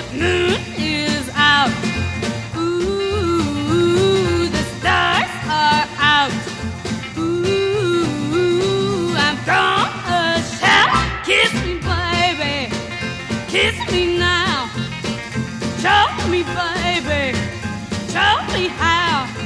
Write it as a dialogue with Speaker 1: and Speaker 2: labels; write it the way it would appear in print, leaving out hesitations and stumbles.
Speaker 1: Moon is out. Ooh, the stars are out. Ooh, I'm gonna shout. Kiss me, baby. Kiss me now. Show me, baby. Show me how.